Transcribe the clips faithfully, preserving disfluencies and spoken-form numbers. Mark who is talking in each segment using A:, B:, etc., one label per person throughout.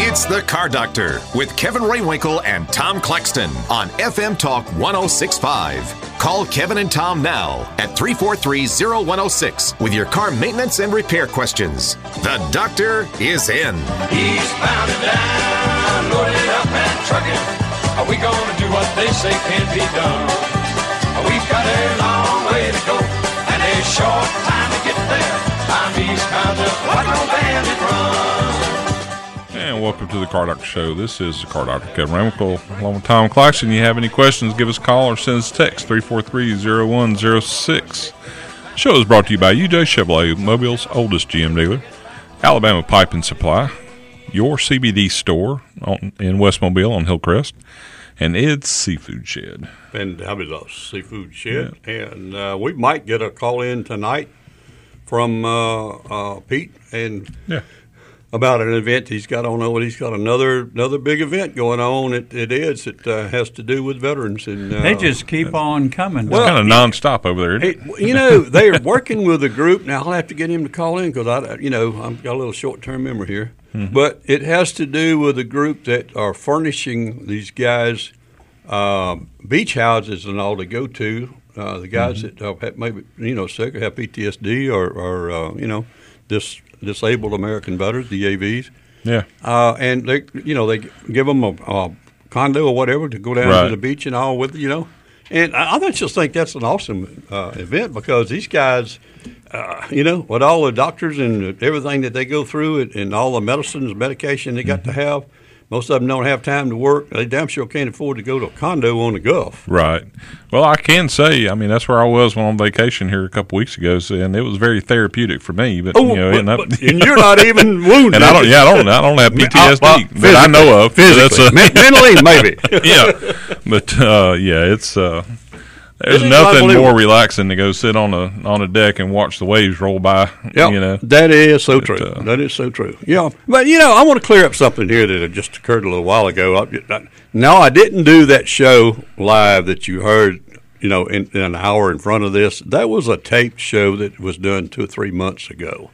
A: It's the Car Doctor with Kevin Raywinkle and Tom Claxton on F M Talk one oh six point five. Call Kevin and Tom now at three four three, oh one oh six with your car maintenance and repair questions. The doctor is in.
B: He's bound and down, loaded up and trucking. Are we going to do what they say can be done? We've got a long way to go and a short time to get there. I'm eastbound just like no bandit run.
C: And welcome to the Car Doctor Show. This is the Car Doctor, Kevin Raywinkle, along with Tom Claxton. You have any questions, give us a call or send us a text, three four three, oh one oh six. The show is brought to you by U J Chevrolet, Mobile's oldest G M dealer, Alabama Pipe and Supply, your C B D store on, in West Mobile on Hillcrest, and Ed's Seafood Shed.
D: And Fabulous Seafood Shed. Yeah. And uh, we might get a call in tonight from uh, uh, Pete and
C: yeah.
D: about an event he's got on. Over. He's got another another big event going on at, at Ed's that uh, has to do with veterans. And uh,
E: they just keep on coming.
C: Well, it's kind of nonstop over there.
D: It, you know, they're working with a group now. I'll have to get him to call in because I, you know, I've got a little short term memory here. Mm-hmm. But it has to do with a group that are furnishing these guys uh, beach houses and all to go to. Uh, the guys mm-hmm. that have maybe you know sick or have P T S D or, or uh, you know dis, disabled American veterans, D A Vs.
C: Yeah.
D: Uh, and they you know they give them a, a condo or whatever to go down
C: right.
D: to the beach and all with you know. And I, I just think that's an awesome uh, event because these guys, uh, you know, with all the doctors and everything that they go through and, and all the medicines, medication they got mm-hmm. to have. Most of them don't have time to work. They damn sure can't afford to go to a condo on the Gulf.
C: Right. Well, I can say, I mean, that's where I was when on vacation here a couple weeks ago, and it was very therapeutic for me. But
D: oh,
C: you know,
D: but,
C: and, I,
D: but, and you're not even wounded.
C: And I don't. Yeah, I don't. I don't have P T S D
D: well,
C: that I know of.
D: Physically,
C: that's a,
D: mentally, maybe.
C: Yeah, but uh, yeah, it's. Uh, There's
D: It
C: nothing more relaxing to go sit on a on a deck and watch the waves roll by.
D: Yep,
C: you know
D: that is so
C: but,
D: true.
C: Uh,
D: that is so true. Yeah, but you know, I want to clear up something here that had just occurred a little while ago. I, I, no, I didn't do that show live that you heard. You know, in, in an hour in front of this, that was a taped show that was done two or three months ago,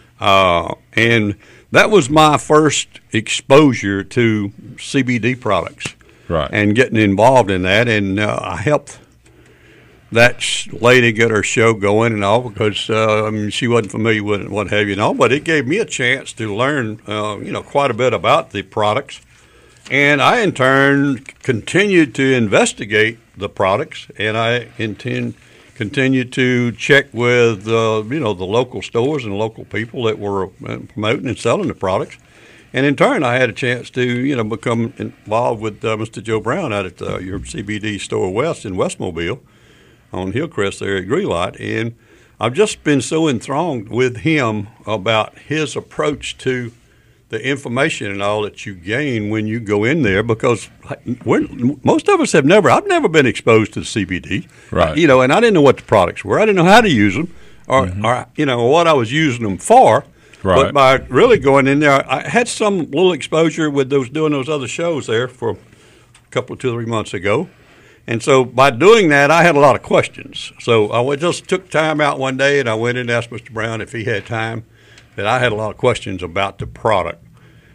D: uh, and that was my first exposure to C B D products.
C: Right,
D: and getting involved in that, and uh, I helped that lady get her show going and all because uh, I mean, she wasn't familiar with it and what have you and all, but it gave me a chance to learn, uh, you know, quite a bit about the products. And I, in turn, continued to investigate the products, and I intend continued to check with, uh, you know, the local stores and local people that were promoting and selling the products. And in turn, I had a chance to, you know, become involved with uh, Mister Joe Brown out at uh, your C B D store West in West Mobile, on Hillcrest there at Greenlight, and I've just been so enthralled with him about his approach to the information and all that you gain when you go in there because we're, most of us have never, I've never been exposed to the C B D,
C: right?
D: You know, and I didn't know what the products were. I didn't know how to use them or, mm-hmm. or you know, what I was using them for.
C: Right.
D: But by really going in there, I had some little exposure with those doing those other shows there for a couple of two or three months ago. And so by doing that, I had a lot of questions. So I just took time out one day, and I went in and asked Mister Brown if he had time, that I had a lot of questions about the product.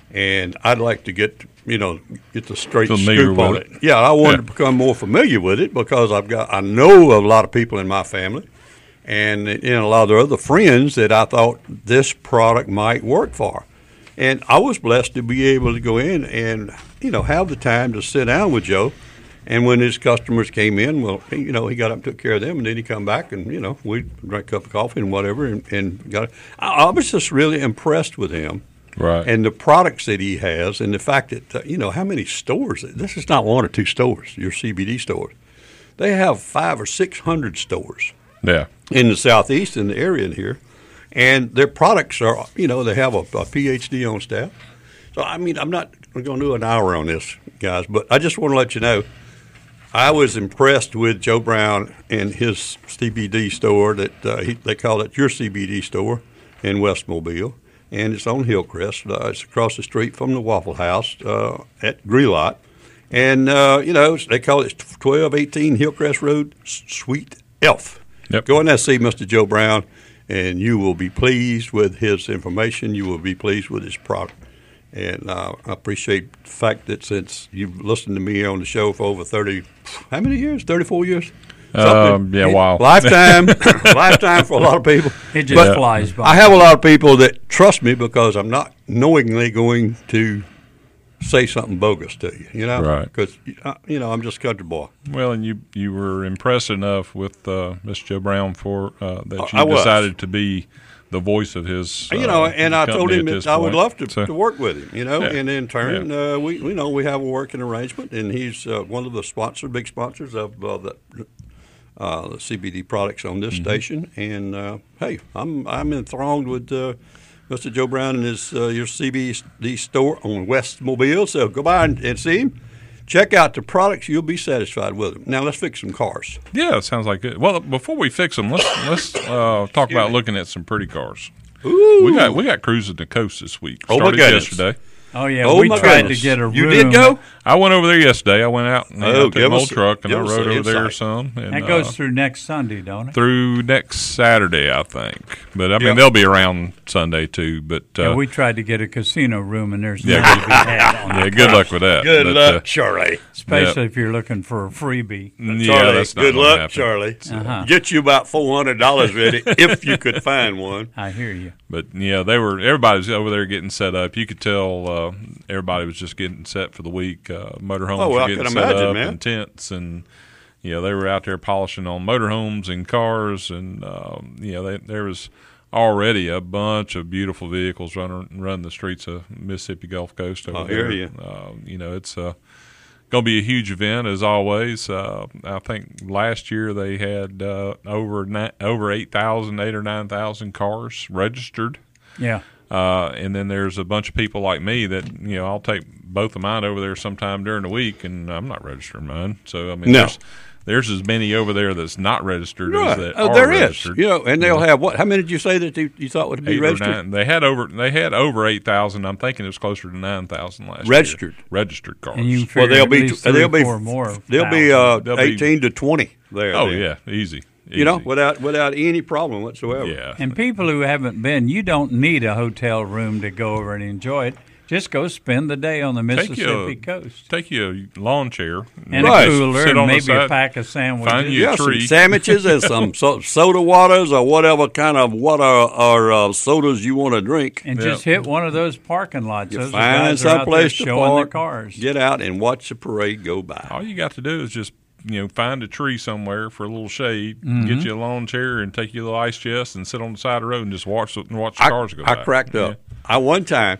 D: And I'd like to get, you know, get the straight
C: familiar
D: scoop on
C: it.
D: it. Yeah, I wanted
C: yeah.
D: to become more familiar with it because I've got I know of a lot of people in my family and, and a lot of their other friends that I thought this product might work for. And I was blessed to be able to go in and, you know, have the time to sit down with Joe. And when his customers came in, well, you know, he got up and took care of them, and then he come back and, you know, we drank a cup of coffee and whatever, and, and got. I, I was just really impressed with him,
C: right?
D: And the products that he has, and the fact that uh, you know how many stores. This is not one or two stores. Your C B D stores, they have five or six hundred stores.
C: Yeah,
D: in the southeast in the area in here, and their products are, you know, they have a, a P H D on staff. So I mean, I'm not going to do an hour on this, guys, but I just want to let you know. I was impressed with Joe Brown and his C B D store that uh, he, they call it your C B D store in West Mobile, and it's on Hillcrest. Uh, it's across the street from the Waffle House uh, at Greenlight, and uh, you know they call it twelve eighteen Hillcrest Road, Suite F.
C: Yep.
D: Go in there and see Mister Joe Brown, and you will be pleased with his information. You will be pleased with his product. And uh, I appreciate the fact that since you've listened to me on the show for over thirty, how many years? thirty-four years?
C: Um, yeah, wow.
D: Lifetime. Lifetime for a lot of people.
E: It just
D: But
E: flies by.
D: I have a lot of people that trust me because I'm not knowingly going to say something bogus to you, you know?
C: Right.
D: Because, you know, I'm just a country boy.
C: Well, and you you were impressed enough with uh, Mister Joe Brown for uh, that you
D: I was.
C: decided to be the voice of his. Uh,
D: You know, and I told
C: company
D: him
C: at
D: that
C: this
D: I would
C: point.
D: love to,
C: So-
D: to work with him, you know,
C: Yeah.
D: and in turn,
C: Yeah.
D: uh, we, you know, we have a working arrangement, and he's uh, one of the sponsors, big sponsors of uh, the, uh, the C B D products on this
C: Mm-hmm.
D: station. And uh, hey, I'm I'm enthralled with uh, Mister Joe Brown and his uh, your C B D store on West Mobile. So go by and, and see him. Check out the products; you'll be satisfied with them. Now let's fix some cars.
C: Yeah, it sounds like it. Well, before we fix them, let's let's uh, talk about looking at some pretty cars.
D: Ooh,
C: We got we got cruising the coast this week.
D: Oh, my
C: Started
D: goodness.
C: yesterday.
E: Oh, yeah.
D: Oh,
E: we
D: my
E: tried
D: goodness.
E: to get a room.
D: You did go?
C: I went over there yesterday. I went out and
D: Oh,
C: I took
D: give
C: my
D: us
C: old
D: a-
C: truck and I
D: give us
C: rode
D: an
C: over there
D: insight.
C: some. And,
E: That goes
C: uh,
E: through next Sunday, don't it?
C: through next Saturday, I think. But I mean,
D: Yeah.
C: they'll be around Sunday too. But uh,
E: Yeah, we tried to get a casino room, and there's
C: Yeah,
E: none
C: good-
E: to be had on
C: yeah,
E: the
C: good
E: coast,
C: luck with that.
D: Good
C: But,
D: luck,
C: uh,
D: Charlie.
E: especially if you're looking for a freebie.
C: yeah,
D: Charlie,
C: that's not
D: good
C: gonna
D: luck,
C: happen.
D: Charlie.
E: Uh-huh.
D: Get you about four hundred dollars ready if you could find one.
E: I hear you.
C: But yeah, they were. Everybody was over there getting set up. You could tell uh, everybody was just getting set for the week. Uh, motorhomes
D: Oh, well,
C: were
D: I
C: getting
D: can
C: set
D: imagine,
C: up
D: man.
C: and tents, and you know they were out there polishing on motorhomes and cars, and um, you know they, there was already a bunch of beautiful vehicles running running the streets of Mississippi Gulf Coast over
D: I
C: there.
D: hear you.
C: Uh, you know it's uh, going to be a huge event as always. Uh, I think last year they had uh, over ni- over eight thousand, eight or nine thousand cars registered.
E: Yeah.
C: Uh, and then there's a bunch of people like me that, you know, I'll take both of mine over there sometime during the week, and I'm not registering mine. So, I mean,
D: No.
C: there's, there's as many over there that's not registered as
D: Right.
C: that
D: Oh,
C: are
D: there is.
C: registered.
D: You know, and they'll have what? How many did you say that you, you thought would be
C: Eight or
D: registered?
C: nine. They had over they had over eight thousand. I'm thinking it was closer to nine thousand last
D: Registered.
C: year. Registered cars.
E: And you
D: Well,
E: figure
D: they'll
E: at
D: be
E: least
D: they'll
E: three,
D: be
E: four more.
D: they'll be uh,
C: They'll be-
D: eighteen to twenty there.
C: oh,
D: then.
C: yeah. Easy.
D: You know,
C: Easy.
D: without without any problem whatsoever.
C: Yeah.
E: And people who haven't been, you don't need a hotel room to go over and enjoy it. Just go spend the day on the
C: Take
E: Mississippi
C: you,
E: coast.
C: take you a lawn chair.
E: And
D: Right.
E: a cooler
C: Sit
E: and
C: on the
E: maybe a
C: side,
E: pack of sandwiches.
C: find you-
D: Yeah, some
C: tree.
D: sandwiches and some so, soda waters or whatever kind of water or uh, sodas you want to drink.
E: and
C: Yeah.
E: just hit one of those parking lots.
D: You
E: Those
D: find
E: guys are out there
D: someplace to
E: showing their
D: park,
E: cars.
D: get out and watch the parade go by.
C: All you got to do is just, you know, find a tree somewhere for a little shade,
D: Mm-hmm.
C: get you a lawn chair, and take you a little ice chest, and sit on the side of the road and just watch the, watch the
D: I,
C: cars go
D: I
C: by.
D: cracked
C: Yeah.
D: up. I one time.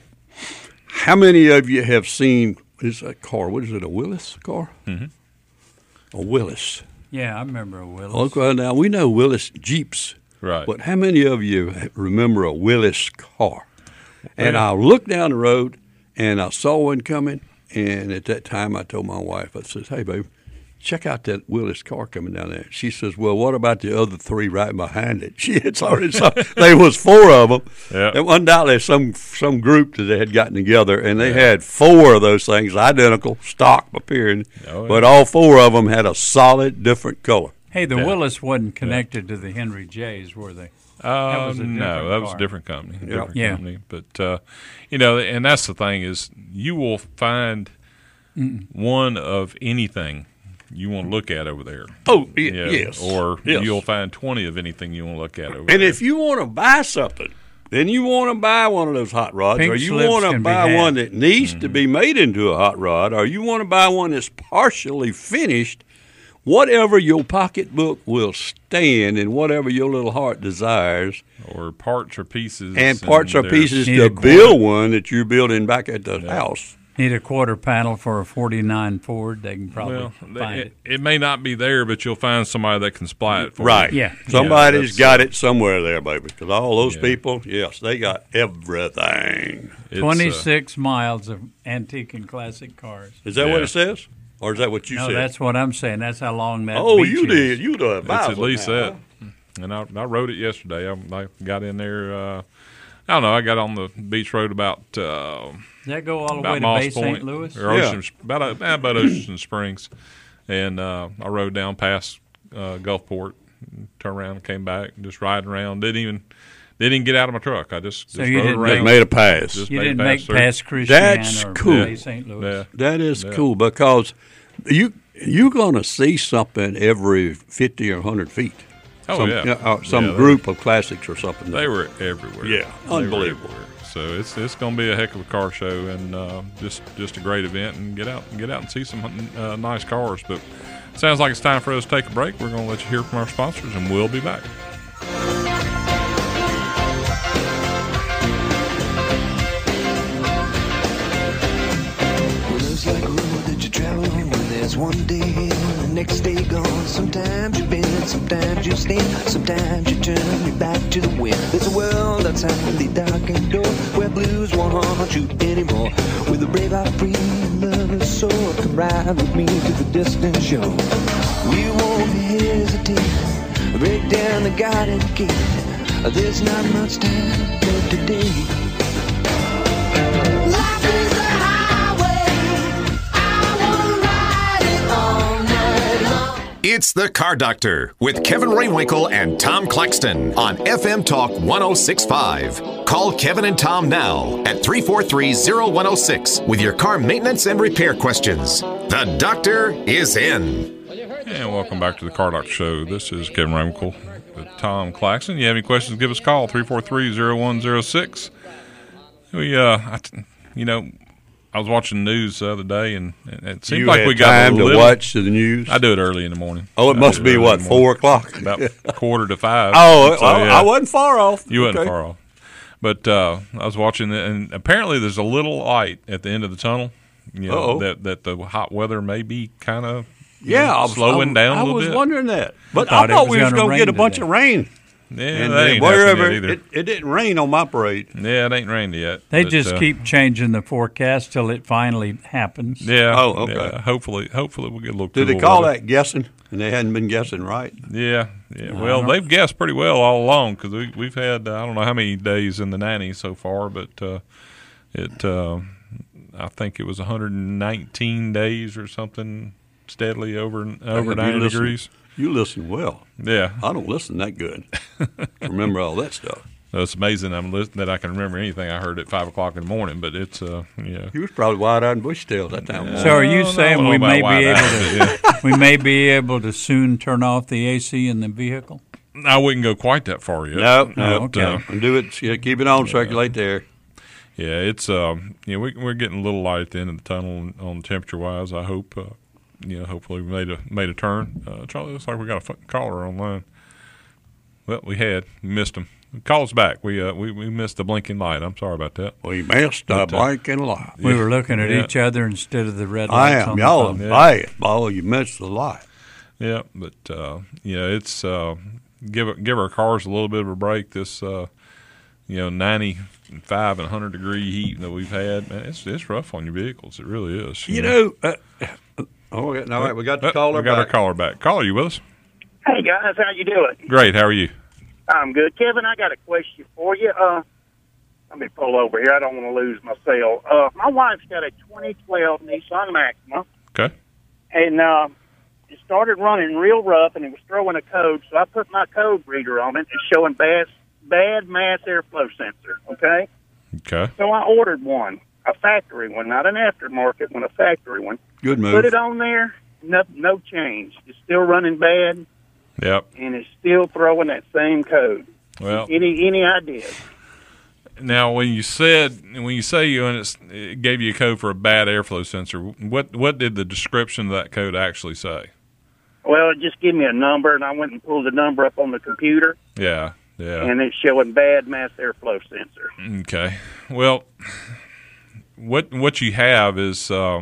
D: How many of you have seen? Is that car? What is it? A Willis car? Mm-hmm. A Willis.
E: Yeah, I remember a Willis.
D: Look, well, now we know Willis Jeeps,
C: Right.
D: but how many of you remember a Willis car? And I looked down the road, and I saw one coming. And at that time, I told my wife, I says, "Hey, babe, check out that Willis car coming down there." She says, "Well, what about the other three right behind it?" She had already saw there was four of them.
C: Yeah.
D: And undoubtedly some some group that they had gotten together, and they had four of those things identical, stock appearing,
C: Oh, yeah.
D: but all four of them had a solid different color.
E: Hey, the
C: Yeah.
E: Willis wasn't connected to the Henry J's, were they?
C: Uh,
E: was a
C: no,
E: different
C: that was a
E: car.
C: different company. Different
E: Yeah.
C: company. But, uh, you know, and that's the thing is you will find one of anything you want to look at over there.
D: Oh, y-
C: You know,
D: yes.
C: Or
D: Yes.
C: you'll find twenty of anything you want to look at over
D: And
C: there.
D: if you want to buy something, then you want to buy one of those hot rods,
E: Pink
D: or you
E: slips
D: want to
E: can be
D: buy
E: had.
D: one that needs
C: Mm-hmm.
D: to be made into a hot rod, or you want to buy one that's partially finished, whatever your pocketbook will stand and whatever your little heart desires,
C: or parts or pieces.
D: and parts or
C: there's-
D: pieces
E: Need
D: to
E: a quarter.
D: build one that you're building back at the house.
E: Need a quarter panel for a forty-nine Ford. They can probably
C: Well,
E: find
C: it,
E: it.
C: it may not be there, but you'll find somebody that can supply it for
D: Right.
C: you.
E: Yeah.
D: Somebody's
C: Yeah,
D: got
C: that's,
D: it somewhere there, baby. Because all those
C: Yeah.
D: people, yes, they got everything.
C: It's, uh,
E: twenty-six miles of antique and classic cars.
D: Is that what
C: Yeah.
D: it says? Or is that what you
E: no,
D: said?
E: that's what I'm saying. That's how long that
D: oh,
E: beach
D: you
E: is.
D: did. You did.
C: It's at least that. And I, I rode it yesterday. I, I got in there. Uh, I don't know. I got on the beach road about uh,
E: Does that go all the
C: about
E: way to
C: Moss
E: Bay
C: Point
E: Saint Louis?
C: or Ocean, about uh, about Ocean Springs, and uh, I rode down past uh, Gulfport, turned around, and came back, just riding around. Didn't even They didn't get out of my truck. I just,
E: So
C: just
E: you
C: rode
E: didn't
C: around.
D: They made a pass.
C: Just
E: You
C: made
E: didn't
C: a
E: make
C: through.
E: past Christian
D: That's
E: or
D: cool.
E: Bay Saint Louis.
C: Yeah.
D: That is
C: Yeah.
D: cool because you you're going to see something every fifty or hundred feet.
C: Oh,
D: some,
C: yeah.
D: uh, some
C: Yeah, they-
D: group of classics or something.
C: They were everywhere.
D: Yeah,
C: They were
D: unbelievable.
C: everywhere. So it's it's going to be a heck of a car show, and uh, just just a great event. And get out get out and see some uh, nice cars. But it sounds like it's time for us to take a break. We're going to let you hear from our sponsors, and we'll be back.
F: Well, looks like a road that you travel on when there's one day here and the next day gone. Sometimes you bend, sometimes you stand, sometimes you turn your back to the wind. There's a world outside the darkened door where blues won't haunt you anymore. With a brave heart, free and lover's soul, come ride with me to the distant shore. We won't hesitate, break down the garden gate. There's not much time left today. Life is a highway. I wanna ride it all night long.
A: It's the Car Doctor with Kevin Raywinkle and Tom Claxton on F M Talk one oh six point five. Call Kevin and Tom now at three four three, oh one oh six with your car maintenance and repair questions. The doctor is in.
C: And welcome back to the Car Doctor Show. This is Kevin Raywinkle with Tom Claxton. You have any questions, give us a call, three four three, oh one oh six. We, uh, I, you know, I was watching the news the other day, and it seemed
D: You
C: like
D: had
C: we got
D: time
C: a little,
D: to watch the news.
C: I do it early in the morning.
D: Oh, it
C: I
D: must
C: do
D: be
C: early
D: what
C: in the morning.
D: four o'clock.
C: About quarter to five.
D: Oh,
C: So,
D: I,
C: yeah.
D: I wasn't far off.
C: You wasn't
D: Okay.
C: far off. But uh, I was watching it, and apparently there's a little light at the end of the tunnel. You know,
D: Uh-oh.
C: that that the hot weather may be kind of
D: Yeah, I was
C: slowing
D: I,
C: down a
D: I
C: little
D: was
C: bit.
D: wondering that, but
E: thought
D: I
E: it
D: thought
E: was
D: we was
E: gonna
D: going to get a
E: rain
D: bunch
E: today.
D: of rain.
C: Yeah,
D: And
C: that
D: then
C: ain't
D: wherever
C: happening yet either.
D: it, it didn't rain on my parade.
C: Yeah, it ain't rained yet.
E: They
C: but,
E: just
C: uh,
E: keep changing the forecast till it finally happens.
C: Yeah.
D: Oh, okay.
C: yeah, hopefully, hopefully we'll get a little.
D: Did they
C: cooler
D: call
C: weather.
D: that guessing? And they hadn't been guessing right.
C: Yeah, yeah. Well, they've guessed pretty well all along because we, we've had uh, I don't know how many days in the nineties so far, but uh, it uh, I think it was one hundred nineteen days or something steadily over over
D: You
C: ninety
D: listen-
C: degrees.
D: You listen well.
C: Yeah,
D: I don't listen that good. Remember all that stuff.
C: it's amazing I'm list- that I can remember anything I heard at five o'clock in the morning. But it's uh, yeah.
D: You was probably wide-eyed and bushy-tailed that time.
E: So are you
C: I don't
E: saying
C: know
E: we
C: about
E: may be
C: wide-eyed,
E: able
C: but,
E: to we may be able to soon turn off the A C in the vehicle?
C: yeah. I wouldn't go quite that far yet.
D: No, no,
E: Oh, okay.
D: no. And do it. Yeah, keep it on. Circulate there.
C: Yeah, it's um, you know, we, we're getting a little light at the end of the tunnel on temperature wise. I hope, uh, you know, hopefully we made a made a turn. Uh, Charlie, looks like we got a f- caller online. Well, we had we missed him. Call us back. We uh, we we missed the blinking light. I'm sorry about that.
D: We missed a
C: But, uh,
D: blanking lot.
E: We were looking at
C: Yeah.
E: each other instead of the red
D: I
E: lights
D: am.
E: on the
D: Y'all
E: phone.
D: are bad. Oh, you missed the lot.
C: Yeah, but uh, yeah, it's uh, give give our cars a little bit of a break. This uh, you know, ninety-five and one hundred degree heat that we've had, man, it's it's rough on your vehicles. It really is.
D: You know. Uh, oh, okay. All right. We got the
C: Uh,
D: caller
C: we got
D: back.
C: our caller back. Caller, you with us?
G: Hey guys, how you doing?
C: Great. How are you?
G: I'm good. Kevin, I got a question for you. Uh, let me pull over here. I don't want to lose my cell. Uh, my wife's got a twenty twelve Nissan Maxima,
C: Okay.
G: and uh, it started running real rough, and it was throwing a code. So I put my code reader on it. It's showing bad, bad mass airflow sensor. Okay,
C: Okay.
G: so I ordered one, a factory one, not an aftermarket one, a factory one.
D: Good move.
G: Put it on there. No, no change. It's still running bad,
C: Yep.
G: and it's still throwing that same code.
C: Well,
G: Any any ideas?
C: now when you said when you say you and it's, it gave you a code for a bad airflow sensor, what what did the description of that code actually say?
G: Well, it just gave me a number, and I went and pulled the number up on the computer,
C: Yeah. Yeah.
G: and it's showing bad mass airflow sensor.
C: Okay. Well, what what you have is uh,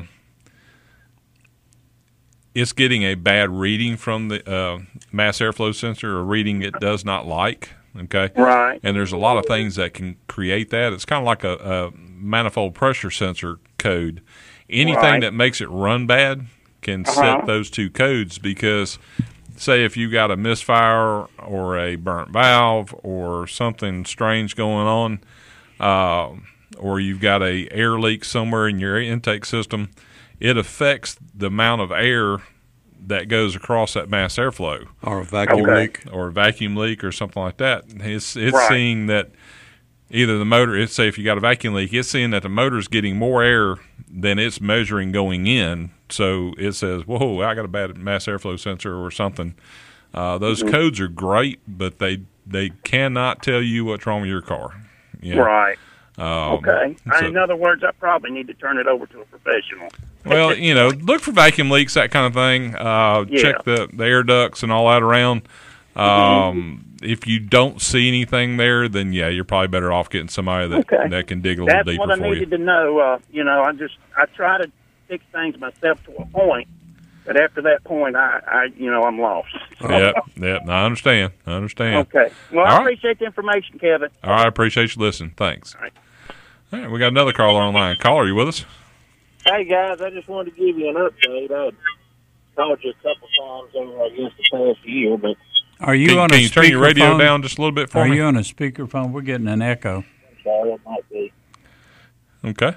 C: it's getting a bad reading from the uh, mass airflow sensor, a reading it does not like. Okay.
G: Right.
C: And there's a lot of things that can create that. It's kind of like a, a manifold pressure sensor code. Anything
G: Right.
C: that makes it run bad can
G: Uh-huh.
C: set those two codes because, say, if you got a misfire or a burnt valve or something strange going on, uh, or you've got a air leak somewhere in your intake system, it affects the amount of air that goes across that mass airflow,
D: or a vacuum
G: Okay.
D: leak.
C: or a vacuum leak, or something like that. It's it's
G: Right.
C: seeing that either the motor. It's say if you got a vacuum leak, it's seeing that the motor's getting more air than it's measuring going in. So it says, "Whoa, I got a bad mass airflow sensor or something." Uh, those
G: Mm-hmm.
C: codes are great, but they they cannot tell you what's wrong with your car. Yeah.
G: Right.
C: Um,
G: Okay.
C: so-
G: In other words, I probably need to turn it over to a professional.
C: Well, you know, look for vacuum leaks, that kind of thing. Uh,
G: Yeah.
C: Check the, the air ducts and all that around. Um, if you don't see anything there, then yeah, you're probably better off getting somebody that
G: Okay.
C: that can dig a little
G: That's
C: deeper
G: what I
C: for
G: needed
C: you.
G: to know. Uh, you know, I just I try to fix things myself to a point, but after that point, I, I you know, I'm lost.
C: Yep, yep. I understand. I understand.
G: Okay. Well,
C: All
G: I
C: right.
G: appreciate the information, Kevin.
C: All right, I appreciate you listening. Thanks.
G: All right.
C: All right, we got another caller online. Caller, are you with us?
H: Hey guys, I just wanted to give you an update. I had called you a couple times over, I guess, the past year, but
E: Are you
C: Can,
E: on
C: can
E: a
C: you turn your radio
E: speakerphone?
C: down just a little bit for
E: Are
C: me?
E: you on a speakerphone? We're getting an echo.
H: I'm sorry, it might be.
C: Okay.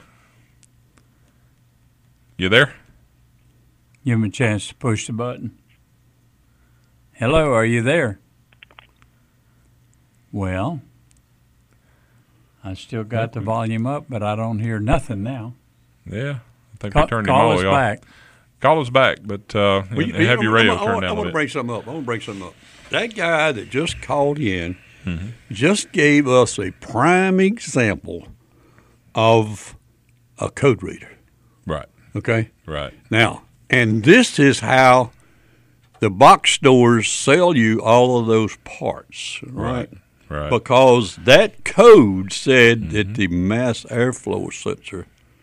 C: You there?
E: Give him a chance to push the button. Hello, are you there? Well, I still got the volume up, but I don't hear nothing now.
C: Yeah. I think
E: Call,
C: we turned him
E: call
C: all
E: us
C: the way off.
E: back.
C: Call us back, but uh,
D: Well,
C: and,
D: you-
C: and have your
D: I'm-
C: radio
D: I'm- I
C: turned
D: want-
C: down
D: I
C: a
D: want to
C: bit.
D: bring something up. I want to bring something up. That guy that just called in
C: Mm-hmm.
D: just gave us a prime example of a code reader.
C: Right,
D: Okay?
C: right.
D: Now, and this is how the box stores sell you all of those parts, right?
C: Right.
D: Because that code said
C: Mm-hmm.
D: that the mass airflow sensor.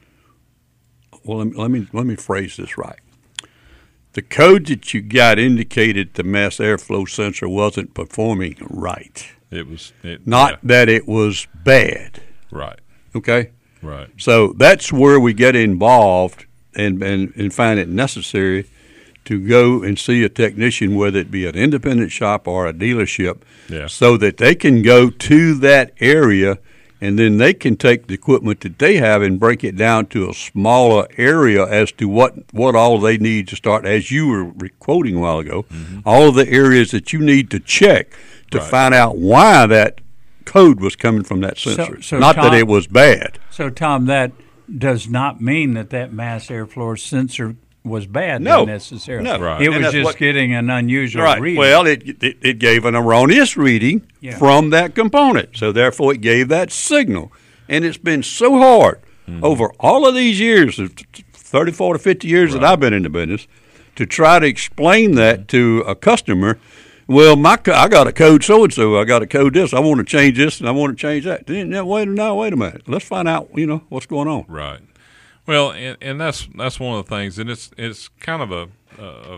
D: Well, let me, let me let me phrase this right. The code that you got indicated the mass airflow sensor wasn't performing right,
C: It was it,
D: not
C: yeah,
D: that it was bad.
C: right,
D: Okay.
C: right.
D: So that's where we get involved and, and, and find it necessary to go and see a technician, whether it be an independent shop or a dealership,
C: Yeah.
D: so that they can go to that area and then they can take the equipment that they have and break it down to a smaller area as to what, what all they need to start, as you were re- quoting a while ago, all of the areas that you need to check to
C: Right.
D: find out why that code was coming from that sensor.
E: so
D: Not
E: Tom-
D: that it was bad.
E: So, Tom, that does not mean that that mass airflow sensor was bad
D: No.
E: necessarily.
D: No.
C: Right.
E: It
D: And
E: was
D: that's
E: just
D: what-
E: getting an unusual
D: Right.
E: reading.
D: Well, it, it it gave an erroneous reading
E: Yeah.
D: from that component, so therefore it gave that signal. And it's been so hard over all of these years, of thirty-four to fifty years that I've been in the business, to try to explain that to a customer. Well, my co- I got a code so and so. I got a code this. I want to change this and I want to change that. Then, now, wait, now, wait a minute. Let's find out. You know what's going on.
C: Right. Well, and, and that's that's one of the things, and it's it's kind of a a,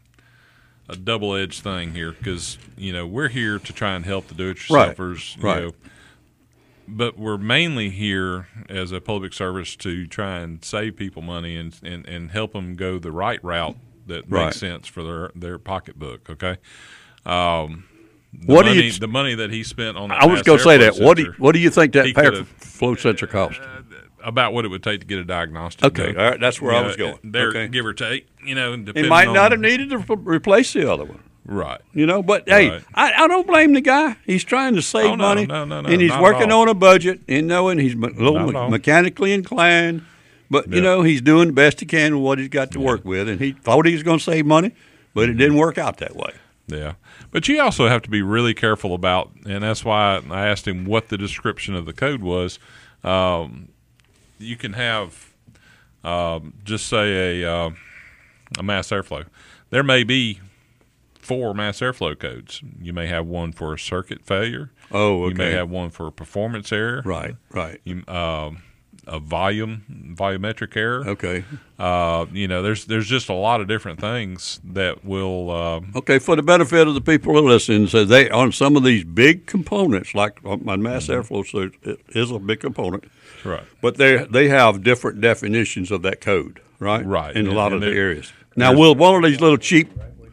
C: a double edged thing here because you know we're here to try and help the do-it-yourselfers, you
D: Right.
C: know, but we're mainly here as a public service to try and save people money and and, and help them go the right route that
D: Right.
C: makes sense for their their pocketbook. Okay. Um, the
D: What do
C: money,
D: you-
C: the money that he spent on the
D: I was
C: mass
D: going to say
C: airflow
D: that. What do you,
C: sensor,
D: what do you think that
C: he
D: pair
C: could've-
D: flow sensor cost?
C: about what it would take to get a diagnostic.
D: Okay,
C: done.
D: all right, that's where
C: You
D: I
C: know,
D: was going.
C: There,
D: Okay.
C: give or take. You know,
D: It
C: depending
D: might
C: on,
D: not have needed to re- replace the other one.
C: Right.
D: You know, but hey,
C: Right.
D: I, I don't blame the guy. He's trying to save
C: Oh, no,
D: money,
C: no, no, no,
D: and he's
C: not at
D: working
C: all.
D: on a budget, and knowing he's me- a little
C: Not at
D: me-
C: all.
D: mechanically inclined. But you
C: Yeah.
D: know, he's doing the best he can with what he's got to work with, and he thought he was going to save money, but it didn't work out that way.
C: Yeah. But you also have to be really careful about, and that's why I asked him what the description of the code was. Um, you can have, um, just say a uh, a mass airflow. There may be four mass airflow codes. You may have one for a circuit failure.
D: Oh,
C: You may
D: okay.
C: have one for a performance error.
D: Right, right.
C: You, um, a volume volumetric error.
D: Okay,
C: Uh, you know, there's there's just a lot of different things that will. Uh,
D: okay. For the benefit of the people who are listening, so they on some of these big components, like my mass
C: Mm-hmm.
D: airflow, so it is a big component.
C: right.
D: But they they have different definitions of that code, right?
C: Right.
D: In a
C: And-
D: lot
C: and
D: of the
C: there-
D: areas. Now,
C: there's-
D: will one of these little cheap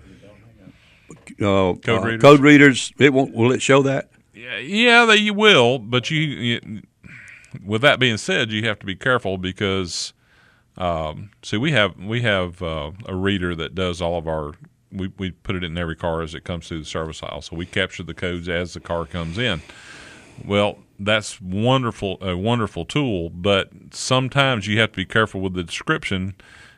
D: uh,
C: Code
D: uh,
C: readers?
D: code readers, it won't, will it show that?
C: Yeah, yeah, they you will, but you, you. With that being said, you have to be careful because Um, see, we have we have uh, a reader that does all of our. We we put it in every car as it comes through the service aisle, so we capture the codes as the car comes in. Well, that's wonderful, a wonderful tool, but sometimes you have to be careful with the description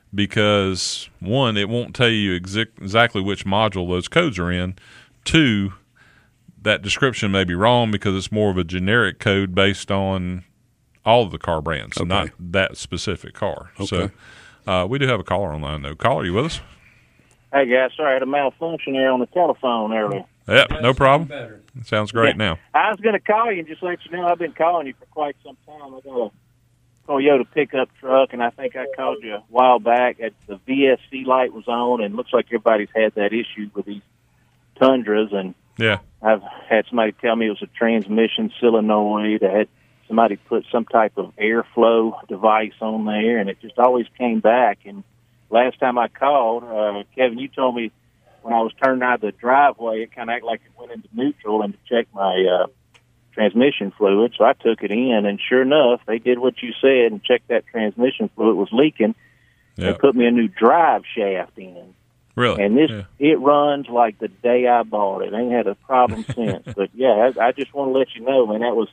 C: because one, it won't tell you exact, exactly which module those codes are in. Two, that description may be wrong because it's more of a generic code based on all of the car brands,
D: okay.
C: not that specific car.
D: Okay.
C: So uh, we do have a caller online, though. Caller, you with us?
H: Hey, guys, sorry, I had a malfunction there on the telephone earlier.
C: Yep, no problem. Sounds great
H: yeah.
C: now.
H: I was going to call you and just let you know I've been calling you for quite some time. I got a Toyota pickup truck, and I think I called you a while back. At the V S C light was on, and it looks like everybody's had that issue with these Tundras. And
C: yeah,
H: I've had somebody tell me it was a transmission solenoid. I had somebody put some type of airflow device on there, and it just always came back. And last time I called, uh, Kevin, you told me when I was turning out of the driveway, it kind of acted like it went into neutral and to check my uh, transmission fluid. So I took it in, and sure enough, they did what you said and checked that transmission fluid was leaking.
C: Yep.
H: And put me a new drive shaft in.
C: Really?
H: And this,
C: yeah.
H: it runs like the day I bought it. I ain't had a problem since. But, yeah, I, I just want to let you know, man, that was,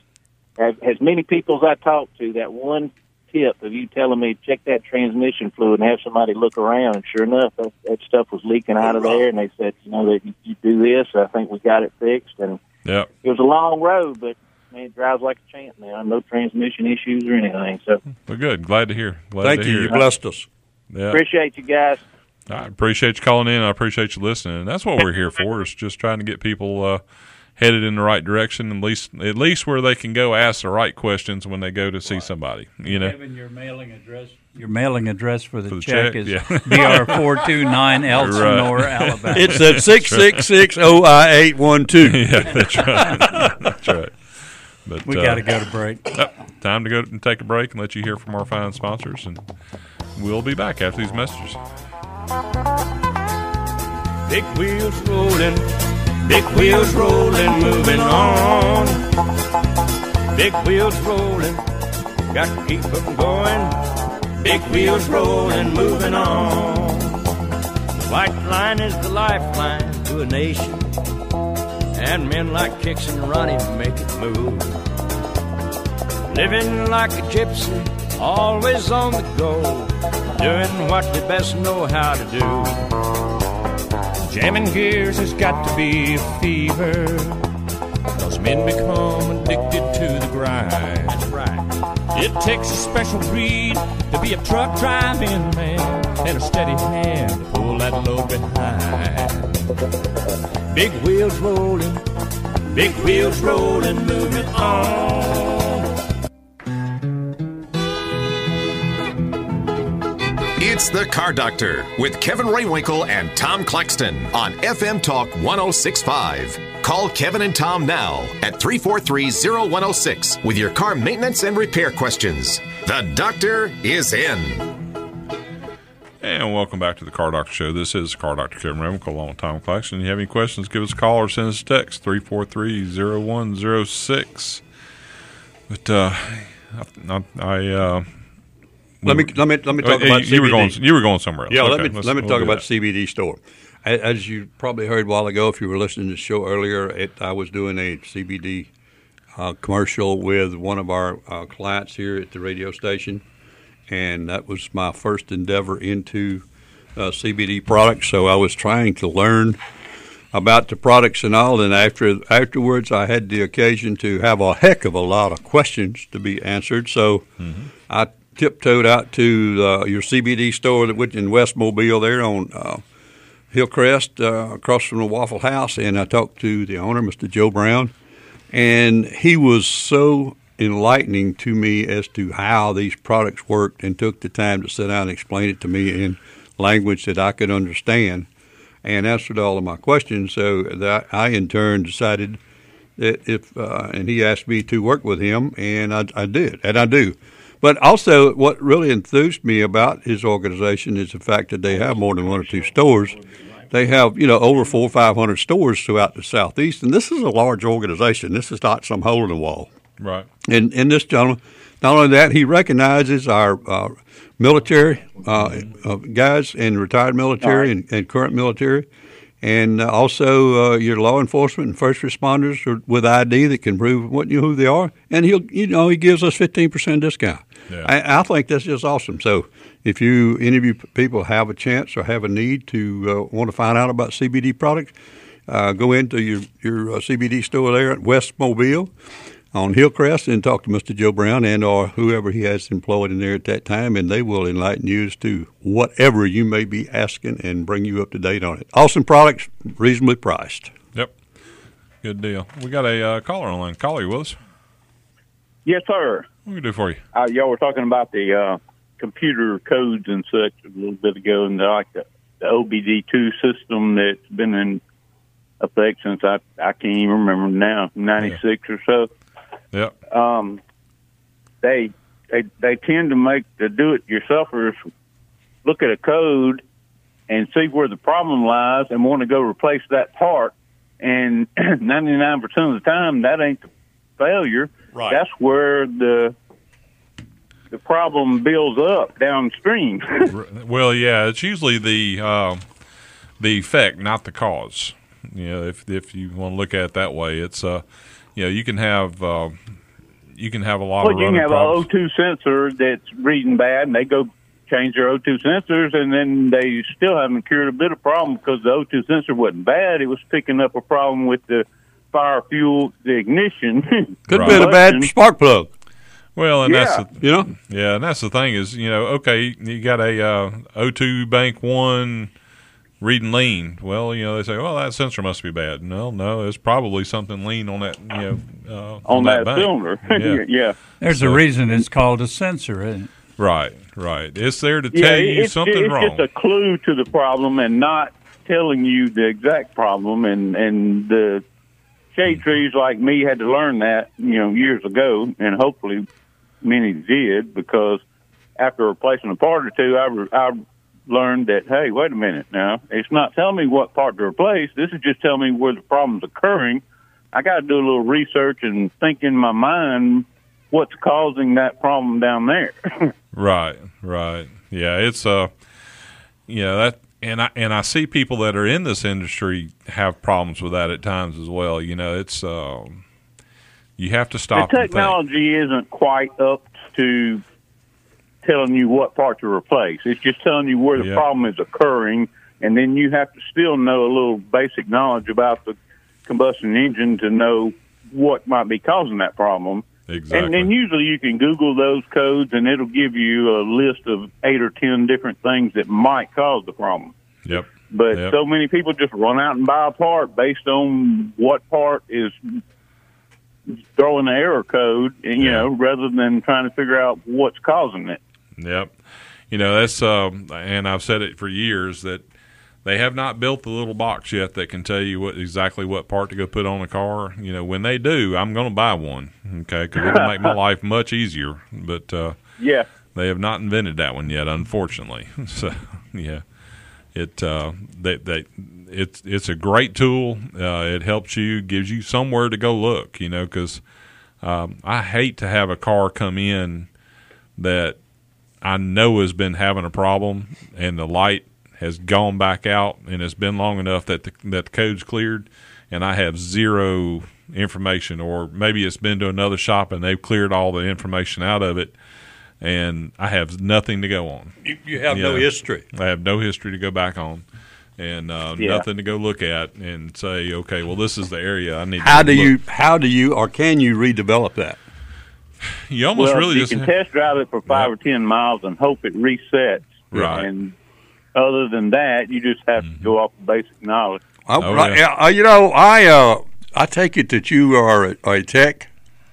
H: as many people as I talked to, that one tip of you telling me check that transmission fluid and have somebody look around, and sure enough, that, that stuff was leaking out of there, and they said, you know, that you, you do this, I think we got it fixed. And
C: yep.
H: it was a long road, but man, it drives like a champ now. No transmission issues or anything. So,
C: well, good. Glad to hear. Glad
D: Thank
C: to
D: you.
C: hear.
D: You blessed us.
C: Yeah.
H: Appreciate you guys.
C: I appreciate you calling in. I appreciate you listening. And that's what we're here for, is just trying to get people uh, headed in the right direction, at least at least where they can go ask the right questions when they go to see somebody. You know,
E: Kevin, your mailing address. Your mailing address for the,
C: For the
E: check,
C: check,
E: is
C: yeah.
E: B R four two nine Elsinore,
C: Right.
E: Alabama.
D: It's at six six six O I eight one two.
C: yeah, that's right. That's right. But
E: we
C: uh,
E: got to go to break.
C: Yep, time to go and take a break and let you hear from our fine sponsors, and we'll be back after these messages.
B: Big wheels rolling, big wheels rolling, moving on. Big wheels rolling, got to keep them going. Big wheels rolling, moving on. The white line is the lifeline to a nation, and men like Kix and Ronnie make it move. Living like a gypsy, always on the go, doing what they best know how to do. Jamming gears has got to be a fever, those men become addicted to the grind. That's right. It takes a special breed to be a truck driving man, and a steady hand to pull that load behind. Big wheels rolling, big wheels rolling, moving on.
A: It's The Car Doctor with Kevin Raywinkle and Tom Claxton on F M Talk one oh six point five. Call Kevin and Tom now at three four three, oh one oh six with your car maintenance and repair questions. The doctor is in.
C: And welcome back to the Car Doctor Show. This is Car Doctor Kevin Raywinkle along with Tom Claxton. If you have any questions, give us a call or send us a text, three four three, oh one oh six. But uh, I... I uh,
D: Let me let me let me talk
C: uh,
D: about
C: you
D: C B D.
C: were going you were going somewhere else.
D: Yeah,
C: okay,
D: let me
C: let's-
D: let me
C: we'll
D: talk
C: do
D: about
C: that.
D: C B D store. A- As you probably heard a while ago, if you were listening to the show earlier, it, I was doing a C B D uh, commercial with one of our uh, clients here at the radio station, and that was my first endeavor into uh, C B D products. So I was trying to learn about the products and all, and after afterwards, I had the occasion to have a heck of a lot of questions to be answered. So mm-hmm. I tiptoed out to uh, your C B D store that was in West Mobile there on uh, Hillcrest, uh, across from the Waffle House, and I talked to the owner, Mister Joe Brown, and he was so enlightening to me as to how these products worked, and took the time to sit down and explain it to me in language that I could understand, and answered all of my questions. So that I, in turn, decided that if, uh, and he asked me to work with him, and I, I did, and I do. But also, what really enthused me about his organization is the fact that they have more than one or two stores. They have, you know, over four or five hundred stores throughout the Southeast, and this is a large organization. This is not some hole in the wall.
C: Right.
D: And and this gentleman, not only that, he recognizes our uh, military uh, uh, guys and retired military and, and current military, and uh, also uh, your law enforcement and first responders are, with I D that can prove what you who they are. And he'll, you know, he gives us fifteen percent discount.
C: Yeah.
D: I, I think that's just awesome. So if you any of you people have a chance or have a need to uh, want to find out about C B D products, uh, go into your your uh, C B D store there at West Mobile on Hillcrest and talk to Mister Joe Brown and or whoever he has employed in there at that time, and they will enlighten you as to whatever you may be asking and bring you up to date on it. Awesome products, reasonably priced.
C: Yep. Good deal. We got a uh, caller online. Caller, you with us?
I: Yes, sir.
C: What can we do for you?
I: Uh, y'all were talking about the uh, computer codes and such a little bit ago, and like the, the O B D two system that's been in effect since I I can't even remember now, ninety-six yeah. or so.
C: Yep.
I: Um, they they they tend to make the do-it-yourselfers look at a code and see where the problem lies and want to go replace that part. And ninety-nine percent of the time, that ain't the failure.
C: Right.
I: That's where the the problem builds up downstream.
C: Well, yeah, it's usually the uh, the effect, not the cause. You know, if if you want to look at it that way, it's uh, you know, you can have uh, you can have a lot
I: well,
C: of
I: you can
C: running
I: have
C: problems.
I: an O two sensor that's reading bad, and they go change their O two sensors, and then they still haven't cured a bit of problem because the O two sensor wasn't bad. It was picking up a problem with the fire fuel, the ignition.
D: Could be a bad spark plug.
C: Well, and
I: Yeah.
C: that's the,
D: You know?
C: yeah, and that's the thing is, you know, okay, you got a uh, O two bank one reading lean. Well, you know, they say, well, that sensor must be bad. No, no, there's probably something lean on that, you know, uh,
I: on,
C: on
I: that,
C: bank.
I: cylinder.
C: Yeah.
I: yeah.
E: There's
C: So-
E: a reason it's called a sensor, isn't it?
C: Right, right. It's there to
I: Yeah,
C: tell you
I: it's,
C: something
I: it's
C: wrong.
I: just a clue to the problem and not telling you the exact problem. And, and the shade trees like me had to learn that, you know, years ago, and hopefully many did, because after replacing a part or two, I, re- I learned that, hey, wait a minute now. It's not telling me what part to replace. This is just telling me where the problem's occurring. I got to do a little research and think in my mind what's causing that problem down there.
C: Right, right. Yeah, it's uh yeah, that and I and I see people that are in this industry have problems with that at times as well. You know, it's uh, you have to stop
I: The
C: and think.
I: technology isn't quite up to telling you what part to replace. It's just telling you where the
C: Yeah.
I: problem is occurring, and then you have to still know a little basic knowledge about the combustion engine to know what might be causing that problem.
C: Exactly.
I: And then usually you can Google those codes, and it'll give you a list of eight or ten different things that might cause the problem.
C: Yep.
I: But
C: Yep.
I: so many people just run out and buy a part based on what part is throwing the error code, and, you
C: Yeah.
I: know, rather than trying to figure out what's causing it.
C: Yep. You know, that's um and I've said it for years that they have not built the little box yet that can tell you what exactly what part to go put on a car. You know, when they do, I'm going to buy one, okay, because it'll make my life much easier. But uh,
I: Yeah.
C: they have not invented that one yet, unfortunately. So, yeah, it uh, they they it's it's a great tool. Uh, it helps you, gives you somewhere to go look. You know, because um, I hate to have a car come in that I know has been having a problem, and the light has gone back out, and it's been long enough that the, that the code's cleared, and I have zero information, or maybe it's been to another shop and they've cleared all the information out of it, and I have nothing to go on.
D: You, you have
C: You
D: no
C: know,
D: history.
C: I have no history to go back on, and uh,
I: Yeah.
C: nothing to go look at and say, okay, well, this is the area I need.
D: How
C: to
D: do
C: look.
D: you how do you or can you redevelop that?
C: You almost
I: well,
C: really
I: you
C: just
I: can test drive it for five
C: Yeah.
I: or ten miles and hope it resets.
C: Right.
I: And other than that, you just have to go off the basic knowledge.
D: I,
C: Oh,
D: I-
C: yeah.
D: I- you know, I uh, I take it that you are a, a tech.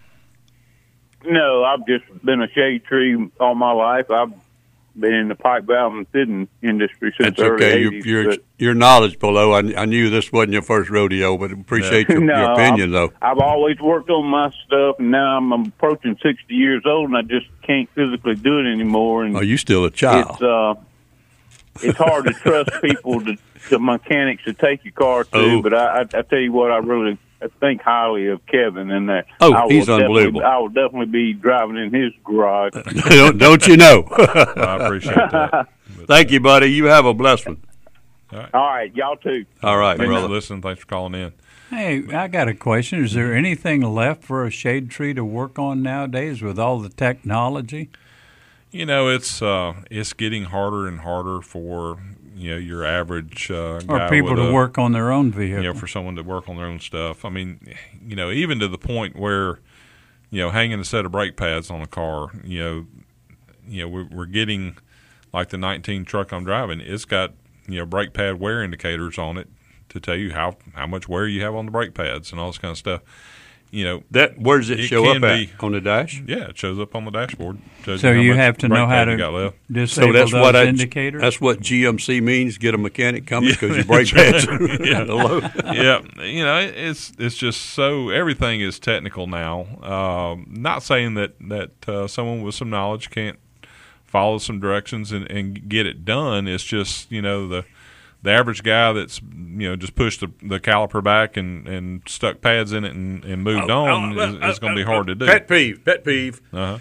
I: No, I've just been a shade tree all my life. I've been in the pipe valve and fitting industry since
D: That's
I: the early
D: okay. Your
I: eighties.
D: your
I: but-
D: your knowledge below. I, I knew this wasn't your first rodeo, but appreciate your,
I: no,
D: your opinion though.
I: I've always worked on my stuff, and now I'm approaching sixty years old, and I just can't physically do it anymore. And
D: Are you still a child?
I: it's uh, it's hard to trust people, to, the mechanics to take your car to.
D: Oh.
I: But I, I, I tell you what, I really think highly of Kevin, and that.
D: Oh,
I: I will
D: he's
I: definitely-
D: unbelievable.
I: I will definitely be driving in his garage.
D: don't, don't you know?
C: I appreciate that.
D: Thank you, buddy. You have a blessed one.
I: All right, y'all too.
D: All right,
C: Thanks
D: brother.
C: for listening. Thanks for calling in.
E: Hey, I got a question. Is there anything left for a shade tree to work on nowadays with all the technology?
C: You know, it's uh, it's getting harder and harder for you know your average uh, guy
E: Or people
C: with
E: to
C: a-
E: work on their own vehicle?
C: You know, for someone to work on their own stuff. I mean, you know, even to the point where, you know, hanging a set of brake pads on a car. You know, you know, we're, we're getting like the nineteen truck I'm driving. It's got you know brake pad wear indicators on it to tell you how how much wear you have on the brake pads and all this kind of stuff. You know,
D: That where does it,
C: It
D: show
C: can
D: up at
C: be-
D: on the dash?
C: yeah, it shows up on the dashboard. Shows
E: So
C: how
E: you
C: much
E: have to
C: brake
E: know how
C: pad you
E: to
C: got left.
E: disable
D: So that's
E: those
D: what I,
E: indicators?
D: that's what G M C means. Get a mechanic coming because
C: Yeah,
D: your brake
C: that's
D: pads
C: right.
D: are
C: Yeah.
D: low.
C: Yeah, you know, it- it's it's just so everything is technical now. Um, not saying that that uh, someone with some knowledge can't follow some directions and, and get it done. It's just you know the the average guy that's you know just pushed the, the caliper back and, and stuck pads in it and, and moved on is, is going to be hard to do.
D: Pet peeve. Pet peeve.
C: Uh-huh.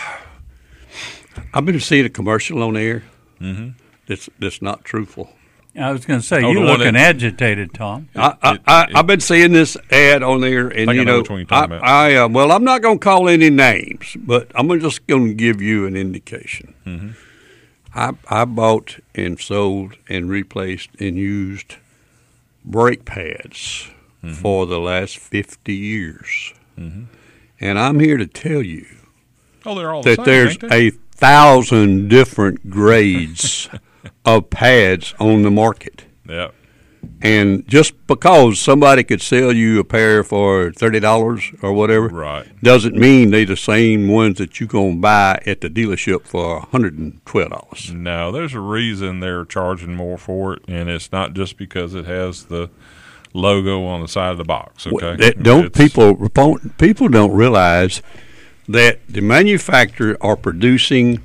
D: I've been seeing a commercial on air
C: Mm-hmm.
D: that's that's not truthful.
E: I was going to say,
C: Oh,
E: you
C: the one
E: looking
C: that-
E: agitated, Tom.
D: I, I,
C: it-
D: I,
C: it-
D: I've been seeing this ad on there, and
C: think I
D: you
C: know
D: know,
C: which one you're talking
D: I,
C: about.
D: I uh, well, I'm not going to call any names, but I'm just going to give you an indication.
C: Mm-hmm.
D: I I bought and sold and replaced and used brake pads
C: Mm-hmm.
D: for the last fifty years,
C: Mm-hmm.
D: and I'm here to tell you
C: Oh, they're all the
D: that
C: same,
D: there's
C: ain't they?
D: a thousand different grades of pads on the market.
C: Yeah.
D: And just because somebody could sell you a pair for thirty dollars or whatever,
C: Right.
D: doesn't mean they're the same ones that you're going to buy at the dealership for one hundred twelve dollars.
C: No, there's a reason they're charging more for it, and it's not just because it has the logo on the side of the box. Okay,
D: That don't
C: It's-
D: people people don't realize that the manufacturer are producing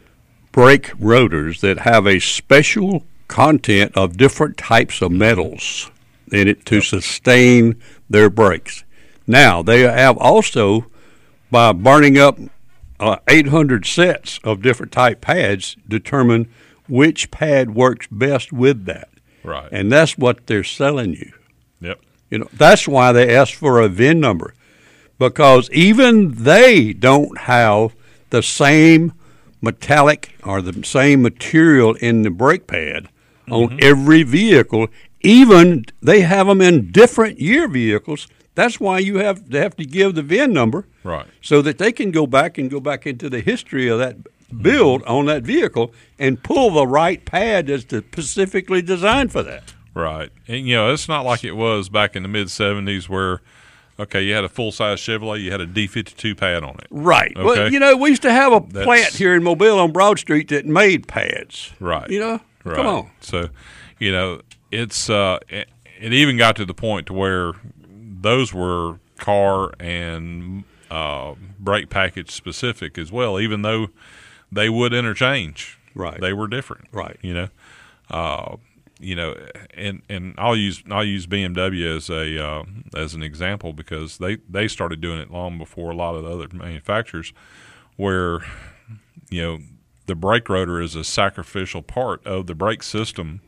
D: brake rotors that have a special content of different types of metals in it to sustain their brakes. Now, they have also, by burning up uh, eight hundred sets of different type pads, determine which pad works best with that.
C: Right.
D: And that's what they're selling you.
C: Yep.
D: You know, that's why they ask for a V I N number, because even they don't have the same metallic or the same material in the brake pad on every vehicle. Even they have them in different year vehicles. That's why you have they have to give the V I N number,
C: Right.
D: so that they can go back and go back into the history of that build on that vehicle and pull the right pad that's specifically designed for that.
C: Right. And, you know, it's not like it was back in the mid seventies where, okay, you had a full size Chevrolet, you had a D fifty-two pad on it.
D: Right.
C: Okay.
D: Well, you know, we used to have a
C: That's-
D: plant here in Mobile on Broad Street that made pads.
C: Right.
D: You know,
C: Right.
D: come on.
C: So, you know, it's uh, it, it even got to the point to where those were car and uh, brake package specific as well, even though they would interchange.
D: Right.
C: They were different.
D: Right.
C: You know, uh, you know, and and I'll use I'll use B M W as a uh, as an example because they they started doing it long before a lot of the other manufacturers, where you know the brake rotor is a sacrificial part of the brake system.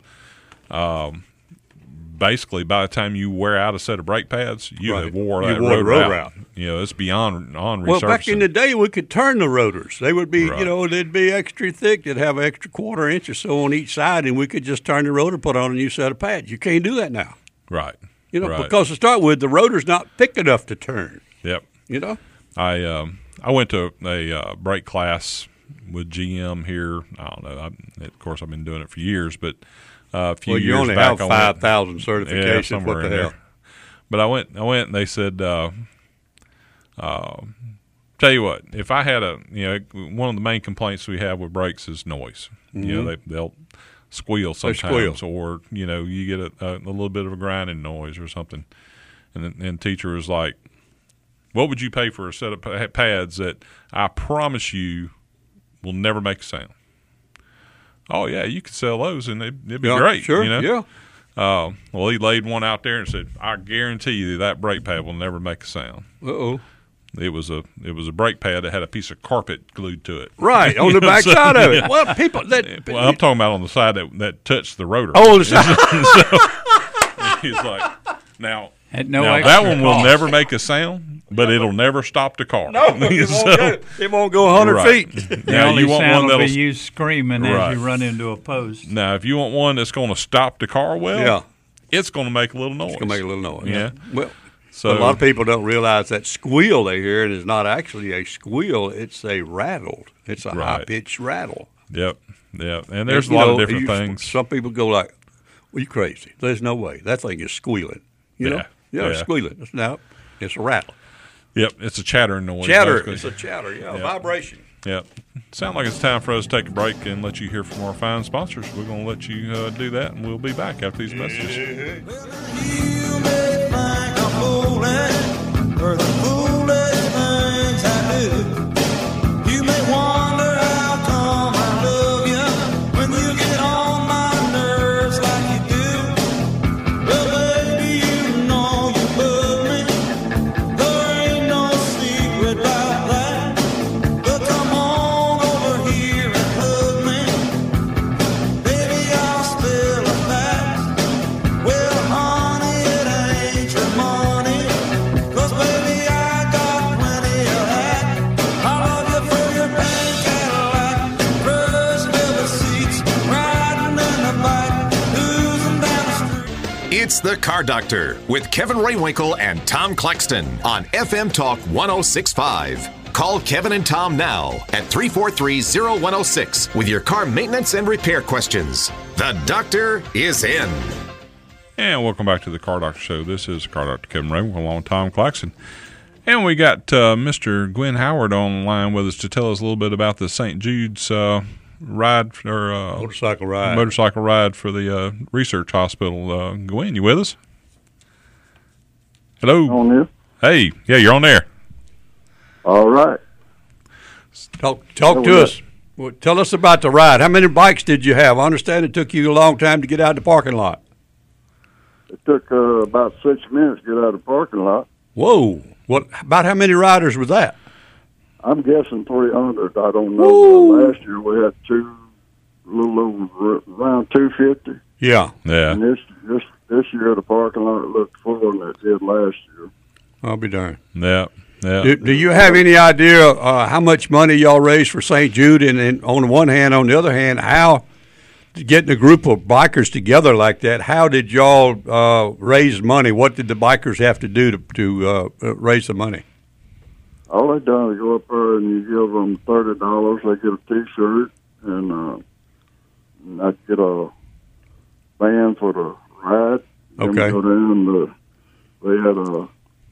C: Um, basically, by the time you wear out a set of brake pads, you
D: Right.
C: have wore
D: You
C: that
D: wore the
C: rotor,
D: rotor
C: out.
D: out.
C: You know, it's beyond on
D: Well,
C: resurfacing.
D: back in the day, we could turn the rotors. They would be,
C: Right.
D: you know, they'd be extra thick. They'd have an extra quarter inch or so on each side, and we could just turn the rotor, put on a new set of pads. You can't do that now.
C: right.
D: You know,
C: right.
D: because to start with, the rotor's not thick enough to turn.
C: Yep.
D: You know?
C: I um, I went to a uh, brake class with G M here. I don't know. I, of course, I've been doing it for years, but uh, a few
D: Well, you
C: years
D: only
C: back,
D: have
C: I went-
D: five thousand
C: Yeah,
D: certifications.
C: somewhere
D: What the
C: in
D: hell?
C: there. But I went. I went, and they said, uh, uh, "Tell you what, if I had a, you know, one of the main complaints we have with brakes is noise. You know, they they'll squeal
D: They
C: sometimes,
D: squeal.
C: or you know, you get a, a, a little bit of a grinding noise or something." And the and teacher was like, "What would you pay for a set of pa- pads that I promise you will never make a sound?" Oh yeah, you could sell those, and it'd, it'd be
D: Yeah,
C: great.
D: sure,
C: you know?
D: yeah.
C: Uh, well, he laid one out there and said, "I guarantee you that brake pad will never make a sound."
D: Uh oh.
C: It was a it was a brake pad that had a piece of carpet glued to it.
D: Right on the back side of it. Well, people that.
C: Well, I'm talking about on the side that that touched the rotor.
D: Oh, the side.
C: So, he's like, now,
E: At no
C: now
E: extra
C: that one will
E: cost.
C: never make a sound, but it'll never stop the car.
D: No, it
C: So-
D: won't go. It won't go one hundred
C: Right.
D: feet.
E: The
C: Now
E: only
C: you want
E: sound
C: one
E: will
C: that'll
E: be you screaming
C: Right.
E: as you run into a post.
C: now if you want one that's going to stop the car well,
D: Yeah.
C: it's going to make a little noise.
D: It's gonna make a little noise.
C: Yeah.
D: Well,
C: So
D: a lot of people don't realize that squeal they hear it is not actually a squeal; it's a rattle. It's a
C: Right.
D: high pitched rattle.
C: Yep, yep. And there's
D: You
C: a lot
D: know,
C: of different
D: you-
C: things.
D: Some people go like, "Well, you crazy? There's no way that thing is squealing." You know,
C: Yeah.
D: yeah, it's
C: Yeah.
D: squealing. It's no, it's a rattle.
C: Yep, it's a chattering noise.
D: Chatter.
C: basically.
D: It's a chatter. Yeah,
C: Yeah.
D: vibration.
C: Yep. Sound like it's time for us to take a break and let you hear from our fine sponsors. We're going to let you uh, do that, and we'll be back after these messages.
J: You may think I'm fooling for the foolish things I do. You may wonder how come I love you when you get on my nerves like you do. Well, baby, you know you love me. There ain't no secret about that. But come on over here and hug me. Baby, I'll spill a fact. Well, honey, it ain't your money. 'Cause baby, I got plenty of that. I love you for your pink Cadillac, crushed leather seats, riding in the back, losing down the street.
A: It's the Car Doctor with Kevin Raywinkle and Tom Claxton on F M Talk one oh six point five. Call Kevin and Tom now at three four three, oh one oh six with your car maintenance and repair questions. The doctor is in.
C: And welcome back to the Car Doctor Show. This is Car Doctor Kevin Raywinkle along with Tom Claxton. And we got uh, Mister Gwen Howard on the line with us to tell us a little bit about the Saint Jude's uh, ride or uh,
D: Motorcycle ride.
C: motorcycle ride for the uh, research hospital. Uh, Gwen, you with us? Hello.
K: On this?
C: Hey, yeah, you're on there.
K: All right.
D: Talk, talk
K: What
D: to
K: was
D: us. Well, tell us about the ride. How many bikes did you have? I understand it took you a long time to get out of the parking lot.
K: It took uh, about six minutes to get out of the parking lot.
D: Whoa! What? About how many riders was that?
K: I'm guessing three hundred. I don't know.
D: Woo.
K: Uh, last year we had two, a little over around two fifty.
D: Yeah.
C: Yeah.
K: And this this this year the parking lot looked fuller than it did last year.
D: I'll be darned.
C: Yeah. Yeah.
D: Do, do you have any idea uh, how much money y'all raised for Saint Jude? And, and on the one hand, on the other hand, how getting a group of bikers together like that? How did y'all uh, raise money? What did the bikers have to do to, to uh, raise the money?
K: All they done is go up there and you give them thirty dollars. They get a T-shirt and uh, and I get a van for the ride. Then we
D: Okay.
K: go down. The, they had a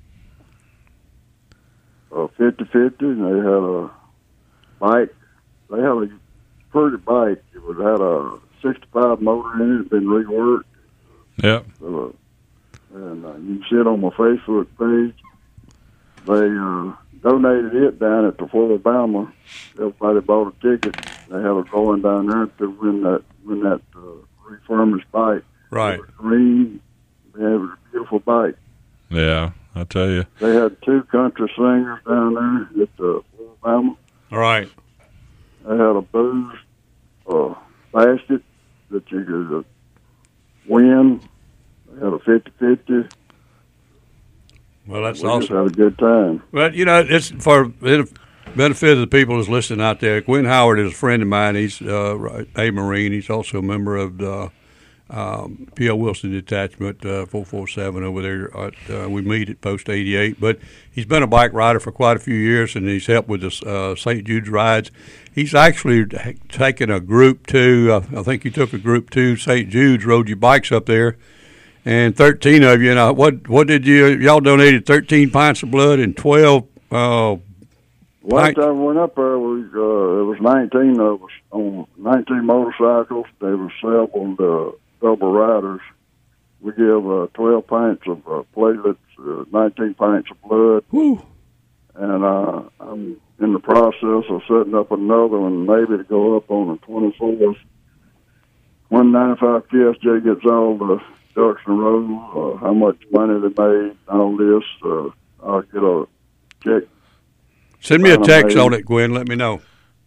K: a fifty-fifty, and they had a bike. They had a pretty bike. It was had a sixty-five motor in it. Had been reworked.
C: Yeah.
K: So, uh, and uh, you can see it on my Facebook page. They uh, donated it down at the Fort Alabama. Everybody bought a ticket. They had a drawing down there to win that win that uh, refurbished bike.
D: Right.
K: It was green. They had a beautiful bike.
C: Yeah. I tell you.
K: They had two country singers down there at the Fort Alabama.
D: All right.
K: They had a booze uh, basket that you could uh, win. They had a fifty-fifty.
D: Well, that's
K: We
D: awesome.
K: just had a good time.
D: Well, you know, it's for the benefit of the people that's listening out there. Gwen Howard is a friend of mine. He's uh, a Marine. He's also a member of the um, P L. Wilson Detachment uh, four forty-seven over there. At, uh, we meet at Post eighty-eight. But he's been a bike rider for quite a few years, and he's helped with the uh, Saint Jude's rides. He's actually taken a group two. Uh, I think you took a group two. Saint Jude's rode your bikes up there. And thirteen of you, and what what did you y'all donated? Thirteen pints of blood and twelve. Uh,
K: Last
D: pint-
K: time we went up there, we uh, it was nineteen of us on nineteen motorcycles. There were several uh, double riders. We give uh, twelve pints of uh, platelets, uh, nineteen pints of blood,
D: Woo.
K: and uh, I'm in the process of setting up another one, maybe to go up on the twenty-fourth. When ninety-five K S J gets all the ducks in a row, uh, how much money they made on this. Uh, I'll get a check.
D: Send me a text
K: made,
D: on it, Gwen. Let me know.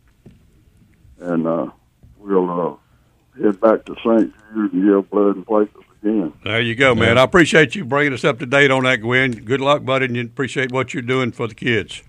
K: And uh, we'll uh, head back to Saint Jude and give blood and platelets again.
D: There you go, man.
C: Yeah.
D: I appreciate you bringing us up to date on that, Gwen. Good luck, buddy, and you appreciate what you're doing for the kids.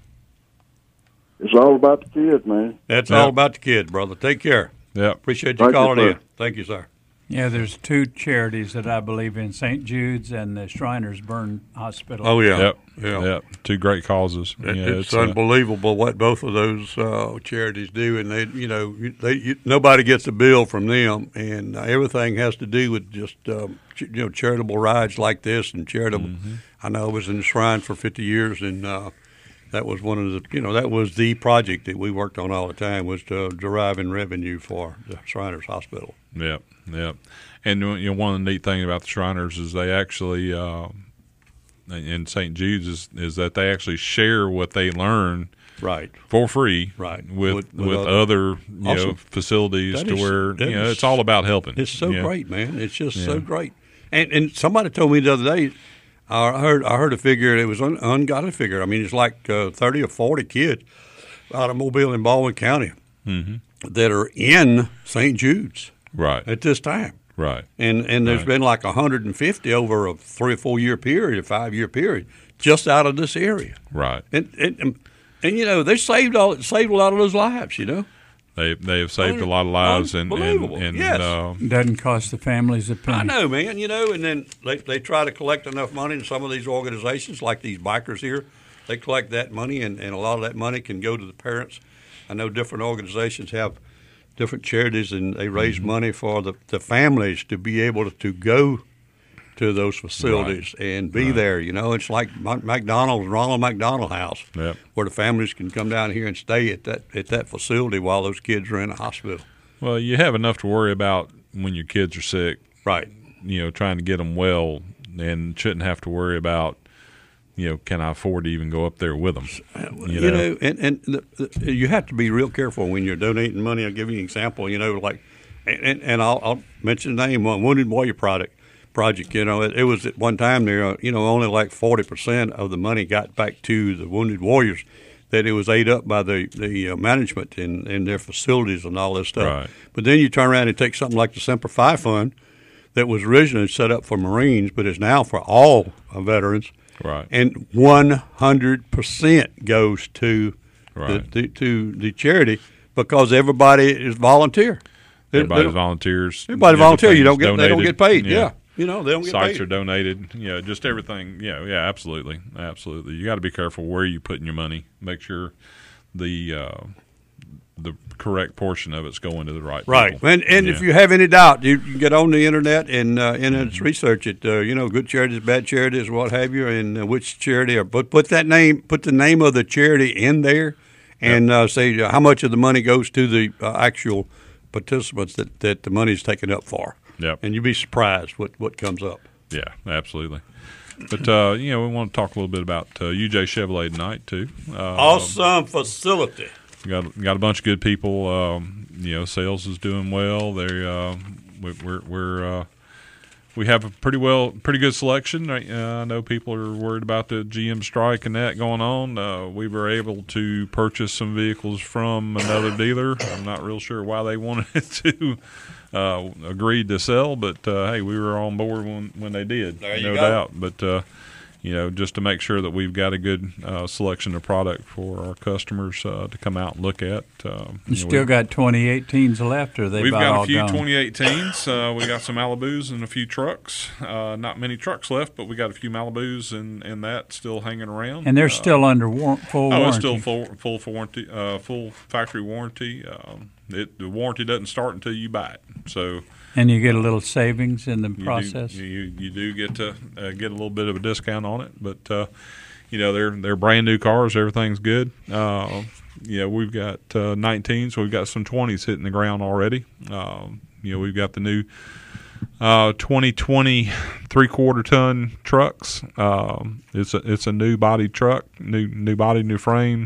K: It's all about the kids, man.
D: That's
C: Yeah.
D: all about the kids, brother. Take care.
C: Yeah.
D: Appreciate you
K: Thank you,
D: calling
K: sir.
D: in. Thank you, sir.
E: Yeah, there's two charities that I believe in, Saint Jude's and the Shriners Burn Hospital.
D: Oh, yeah.
C: Yep.
D: Yeah.
C: Yep. Two great causes.
D: It-
C: yeah,
D: it's,
C: uh,
D: unbelievable what both of those uh, charities do, and they, you know, they you, nobody gets a bill from them, and uh, everything has to do with just um, ch- you know charitable rides like this and charitable.
C: Mm-hmm.
D: I know I was in the Shrine for fifty years, and uh, that was one of the you know that was the project that we worked on all the time was to deriving revenue for the Shriners Hospital.
C: Yep, yep. And you know, one of the neat things about the Shriners is they actually, uh, in Saint Jude's, is, is that they actually share what they learn
D: right
C: for free,
D: right
C: with
D: with,
C: with,
D: with
C: other,
D: other
C: you know
D: awesome.
C: facilities
D: That
C: to
D: is-
C: where
D: that
C: you know
D: is-
C: it's all about helping.
D: It's so
C: you know?
D: great, man. It's just
C: Yeah.
D: so great. And and somebody told me the other day, I heard I heard a figure. It was an ungodly figure. I mean, it's like uh, thirty or forty kids out of Mobile and Baldwin County
C: Mhm.
D: that are in Saint Jude's
C: Right,
D: at this time.
C: right.
D: And and there's
C: Right.
D: been like one hundred fifty over a three or four year period, a five year period, just out of this area.
C: Right.
D: And and and, and you know they saved all saved a lot of those lives. You know.
C: They they have saved a lot of lives, and and,
D: Unbelievable.
C: and
D: Yes.
C: uh,
E: Doesn't cost the families a penny.
D: I know, man. You know, and then they, they try to collect enough money in some of these organizations, like these bikers here. They collect that money, and, and a lot of that money can go to the parents. I know different organizations have different charities, and they raise
C: Mm-hmm.
D: money for the, the families to be able to, to go to those facilities and be
C: Right.
D: there. You know, it's like Mc- McDonald's, Ronald McDonald House,
C: Yep.
D: where the families can come down here and stay at that at that facility while those kids are in a hospital.
C: well, you have enough to worry about when your kids are sick.
D: Right.
C: You know, trying to get them well, and shouldn't have to worry about, you know, can I afford to even go up there with them? You,
D: You
C: know,
D: know, and, and the, the, you have to be real careful when you're donating money. I'll give you an example. You know, like, and, and I'll, I'll mention the name, uh, Wounded Warrior Project. Project. You know, it, it was at one time there. Uh, you know, only like forty percent of the money got back to the Wounded Warriors. That it was ate up by the the uh, management and, and their facilities and all this stuff.
C: Right.
D: But then you turn around and take something like the Semper Fi Fund, that was originally set up for Marines, but is now for all uh, veterans.
C: Right.
D: And one hundred percent goes to
C: Right.
D: the, the to the charity because everybody is volunteer. They- they
C: everybody
D: don't-
C: volunteers.
D: Everybody volunteer. You don't
C: Everything's
D: get. They don't
C: donated.
D: get paid. Yeah. You know, they don't get
C: Sites
D: paid.
C: are donated. You know, just everything. Yeah, yeah, absolutely, absolutely. You got to be careful where you're putting your money. Make sure the uh, the correct portion of it's going to the right
D: Right,
C: people.
D: and and
C: Yeah.
D: if you have any doubt, you can get on the internet and uh, and
C: Mm-hmm.
D: it's research it. Uh, you know, good charities, bad charities, what have you, and uh, which charity. Or put put that name, put the name of the charity in there, and uh, say uh, how much of the money goes to the uh, actual participants that, that the money is taken up for.
C: Yep.
D: And you'd be surprised what, what comes up.
C: Yeah, absolutely. But uh, you know, we want to talk a little bit about uh, U J Chevrolet tonight too. Uh,
D: Awesome facility.
C: Got got a bunch of good people. Um, you know, sales is doing well. They uh, we, we're we're uh, we have a pretty well pretty good selection. Uh, I know people are worried about the G M strike and that going on. Uh, we were able to purchase some vehicles from another dealer. I'm not real sure why they wanted to uh, agreed to sell, but uh, hey, we were on board when when they did.
D: There you
C: no
D: go.
C: doubt. But uh, you know, just to make sure that we've got a good uh, selection of product for our customers uh, to come out and look at. Um,
E: You
C: know,
E: still
C: we-
E: got twenty eighteens left, or they
C: We've
E: about
C: got
E: all
C: a few
E: gone?
C: twenty eighteens. Uh, we got some Malibus and a few trucks. Uh, not many trucks left, but we got a few Malibus and, and that still hanging around.
E: And they're
C: Uh,
E: still under war- full
C: oh,
E: warranty.
C: it's still full full for warranty, uh, full factory warranty. Um, it, the warranty doesn't start until you buy it. So
E: And you get a little savings in the
C: you
E: process.
C: Do, you you do get to uh, get a little bit of a discount on it, but uh, you know they're they're brand new cars. Everything's good. Uh, yeah, we've got uh, nineteens. We've got some twenties hitting the ground already. Um, you know, we've got the new uh, twenty twenty three quarter ton trucks. Um, it's a it's a new body truck, new new body, new frame.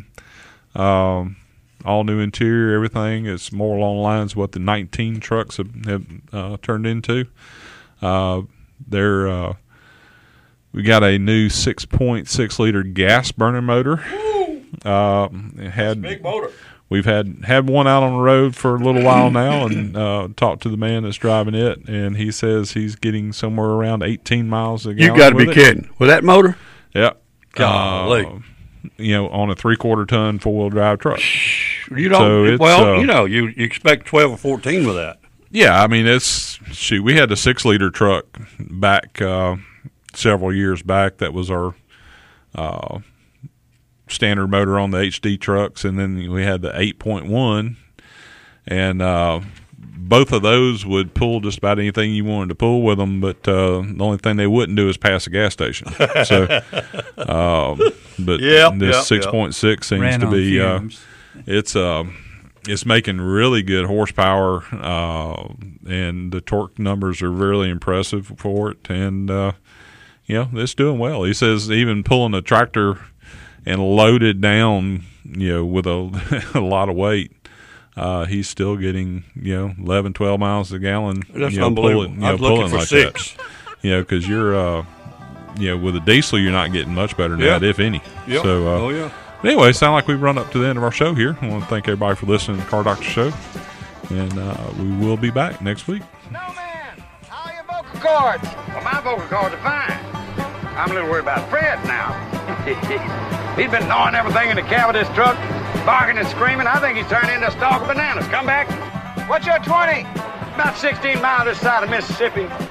C: Um, all new interior, everything. It's more along the lines of what the nineteen trucks have, have uh, turned into. Uh, they're uh, we got a new six point six liter gas burner motor. Uh, it had
D: Big motor.
C: We've had, had one out on the road for a little while now, and uh, talked to the man that's driving it, and he says he's getting somewhere around eighteen miles a gallon.
D: You got to be
C: with it.
D: kidding. With that motor?
C: Yep.
D: Golly.
C: Uh, you know, on a three-quarter ton four-wheel drive truck.
D: You don't.
C: So it's,
D: well,
C: uh,
D: you know, you, you expect twelve or fourteen with that.
C: Yeah, I mean, it's shoot. We had the six-liter truck back uh, several years back. That was our uh, standard motor on the H D trucks, and then we had the eight point one, and uh, both of those would pull just about anything you wanted to pull with them, but uh, the only thing they wouldn't do is pass a gas station. So, um, but
D: Yep,
C: this
D: yep,
C: six point six seems
E: Ran
C: to
E: on
C: be uh,
E: fumes.
C: it's uh, it's making really good horsepower, uh, and the torque numbers are really impressive for it, and uh, you know, it's doing well. He says even pulling a tractor and loaded down, you know, with a, a lot of weight, uh, he's still getting, you know, eleven, twelve miles a gallon.
D: That's
C: you know,
D: unbelievable.
C: Pulling, you
D: I
C: know,
D: was looking
C: pulling
D: for
C: like
D: six.
C: That. You know, because you're, uh, you know, with a diesel, you're not getting much better than
D: Yeah.
C: that, if any.
D: Yep.
C: So, uh,
D: oh, yeah.
C: but anyway, sound like we've run up to the end of our show here. I want to thank everybody for listening to the Car Doctor Show, and uh, we will be back next week.
B: No, man. How are your vocal cords? Well, my vocal cords are fine. I'm a little worried about Fred now. He's been gnawing everything in the cab of this truck, barking and screaming. I think he's turned into a stalk of bananas. Come back. What's your twenty? About sixteen miles this side of Mississippi.